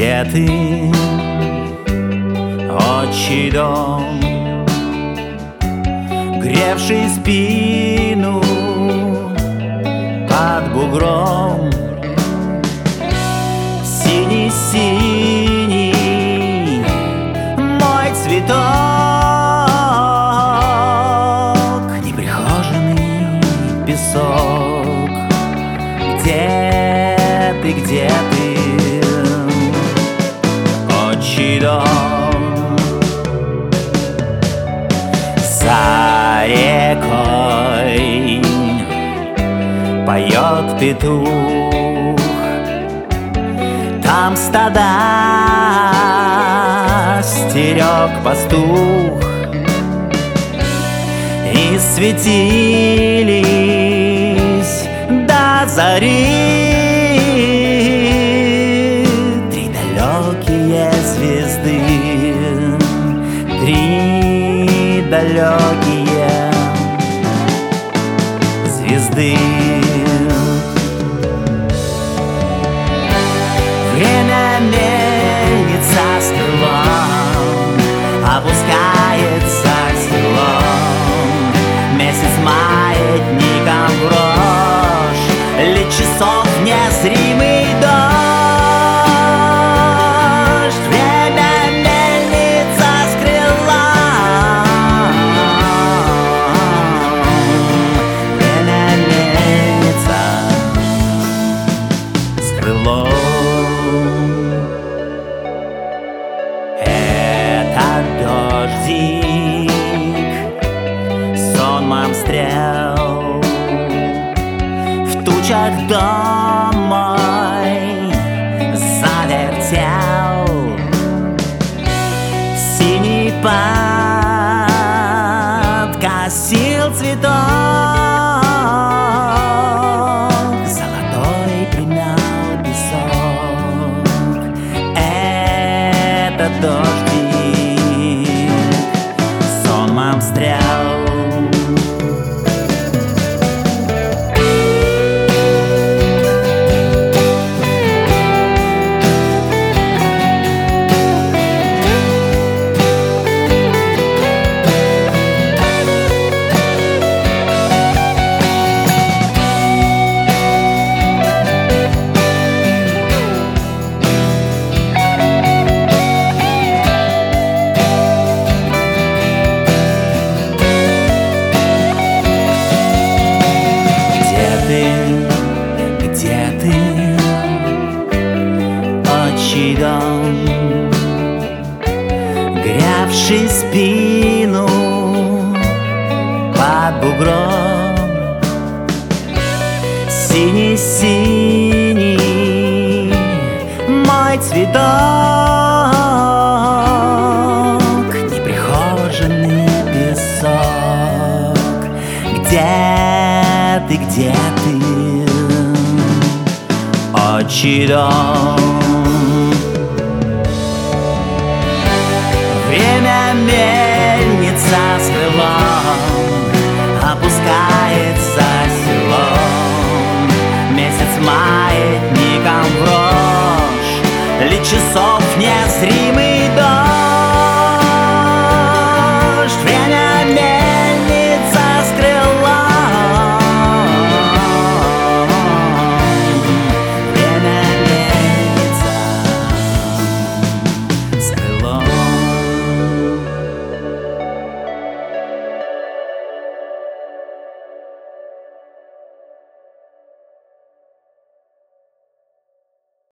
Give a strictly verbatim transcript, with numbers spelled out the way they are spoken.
Где ты, отчий дом, гревший спину под бугром? Синий-синий мой цветок, неприхоженный песок. Где ты, где ты, отчий дом? За рекой поет петух, там стада стерег пастух, и светились до зари три далекие звезды, три далекие звезды. Время мельница с крылом опускается к селам. Месяц маятником брошь, лет часов незримый дождь. Время мельница с крылом, время мельница с крылом. Сонмом стрел в тучах дом мой завертел. Синий подкосил цветок, золотой примял песок. Это дождик сонмом стрел. Где ты, отчий дом, гревший спину под бугром? Синий-синий мой цветок, неприхоженный песок. Где ты, где ты, отчий дом? Время мельница с крылом